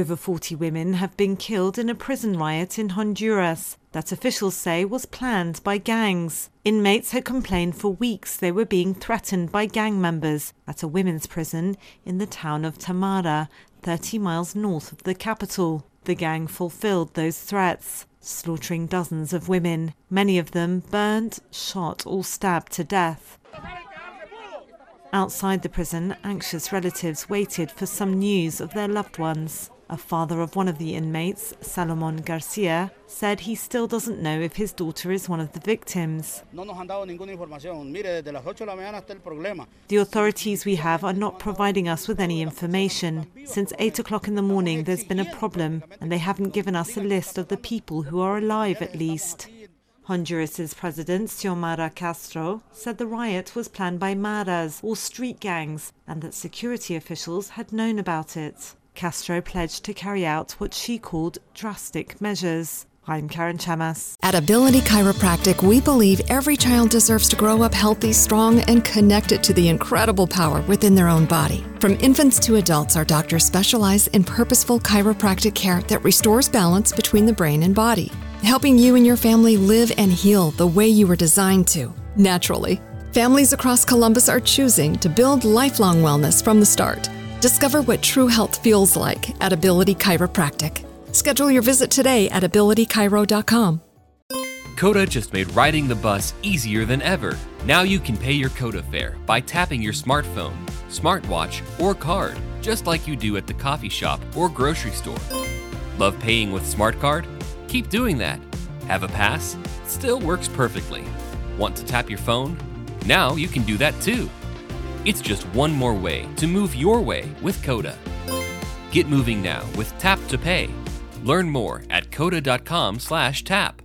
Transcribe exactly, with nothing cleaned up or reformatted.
Over forty women have been killed in a prison riot in Honduras that officials say was planned by gangs. Inmates had complained for weeks they were being threatened by gang members at a women's prison in the town of Tamara, thirty miles north of the capital. The gang fulfilled those threats, slaughtering dozens of women, many of them burned, shot or stabbed to death. Outside the prison, anxious relatives waited for some news of their loved ones. A father of one of the inmates, Salomon Garcia, said he still doesn't know if his daughter is one of the victims. The authorities we have are not providing us with any information. Since eight o'clock in the morning there's been a problem, and they haven't given us a list of the people who are alive at least. Honduras's president, Xiomara Castro, said the riot was planned by maras, or street gangs, and that security officials had known about it. Castro pledged to carry out what she called drastic measures. I'm Karen Chamas. At Ability Chiropractic, we believe every child deserves to grow up healthy, strong, and connected to the incredible power within their own body. From infants to adults, our doctors specialize in purposeful chiropractic care that restores balance between the brain and body, helping you and your family live and heal the way you were designed to, naturally. Families across Columbus are choosing to build lifelong wellness from the start. Discover what true health feels like at Ability Chiropractic. Schedule your visit today at ability chiro dot com. Coda just made riding the bus easier than ever. Now you can pay your Coda fare by tapping your smartphone, smartwatch, or card, just like you do at the coffee shop or grocery store. Love paying with Smart Card? Keep doing that. Have a pass? Still works perfectly. Want to tap your phone? Now you can do that too. It's just one more way to move your way with Coda. Get moving now with Tap to Pay. Learn more at coda dot com slash tap.